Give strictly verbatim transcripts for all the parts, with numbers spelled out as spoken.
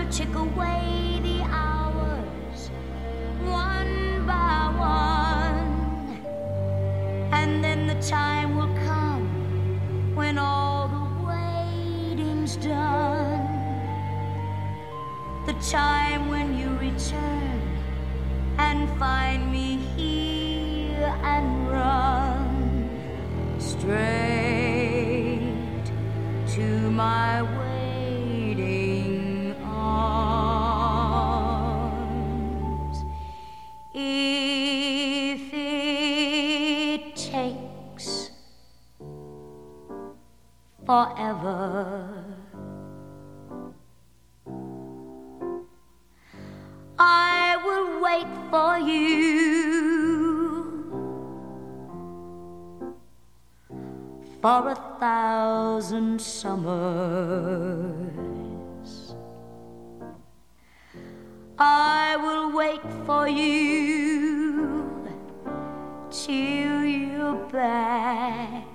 will tick away the hours one by one, and then the time will come when all the waiting's done, the time when you return and find me here and run straight to my waiting arms. If it takes forever, I will wait for you for a thousand summers. I will wait for you till you're back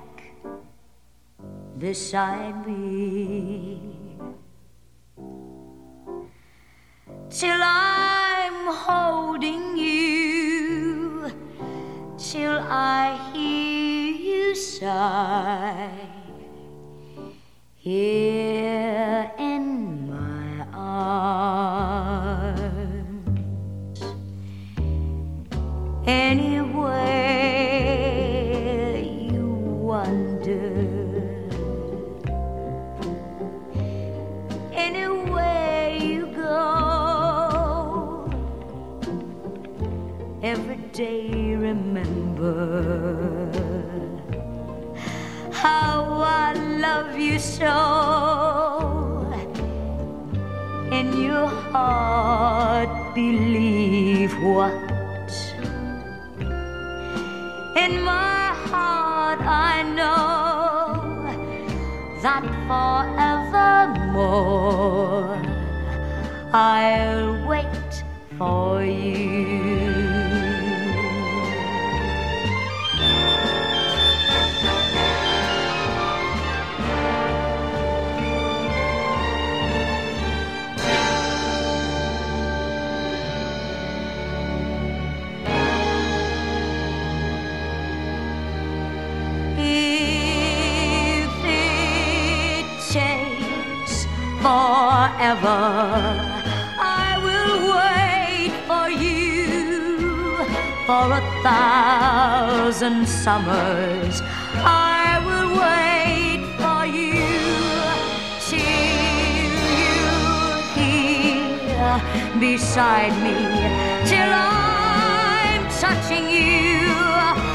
beside me, till I'm holding you, till I hear you sigh here in my arms. Anywhere you wander, anywhere you go, every day remember how I love you so. In your heart believe what in my heart I know, that forevermore I'll wait for you. Forever, I will wait for you for a thousand summers. I will wait for you till you're here beside me, till I'm touching you